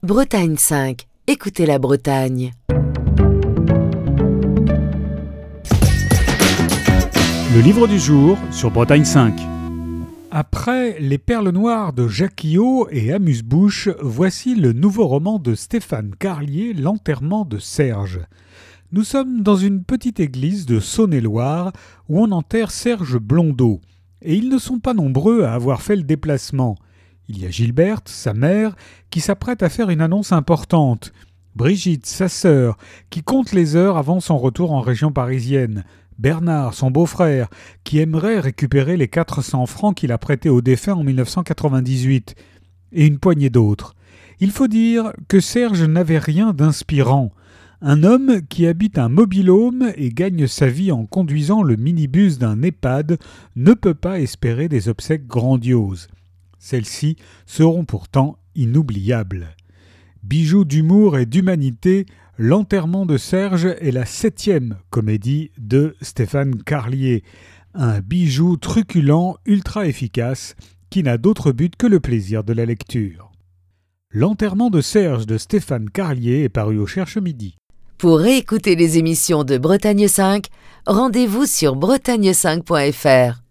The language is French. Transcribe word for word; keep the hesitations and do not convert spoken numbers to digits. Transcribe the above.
Bretagne cinq. Écoutez la Bretagne. Le livre du jour sur Bretagne cinq. Après Les Perles Noires de Jacquiot et Amuse-Bouche, voici le nouveau roman de Stéphane Carlier, L'enterrement de Serge. Nous sommes dans une petite église de Saône-et-Loire où on enterre Serge Blondeau. Et ils ne sont pas nombreux à avoir fait le déplacement. Il y a Gilberte, sa mère, qui s'apprête à faire une annonce importante. Brigitte, sa sœur, qui compte les heures avant son retour en région parisienne. Bernard, son beau-frère, qui aimerait récupérer les quatre cents francs qu'il a prêtés au défunt en dix-neuf cent quatre-vingt-dix-huit. Et une poignée d'autres. Il faut dire que Serge n'avait rien d'inspirant. Un homme qui habite un mobil-home et gagne sa vie en conduisant le minibus d'un EHPAD ne peut pas espérer des obsèques grandioses. Celles-ci seront pourtant inoubliables. Bijou d'humour et d'humanité, L'enterrement de Serge est la septième comédie de Stéphane Carlier. Un bijou truculent, ultra efficace, qui n'a d'autre but que le plaisir de la lecture. L'enterrement de Serge de Stéphane Carlier est paru au Cherche Midi. Pour réécouter les émissions de Bretagne cinq, rendez-vous sur bretagne cinq point f r.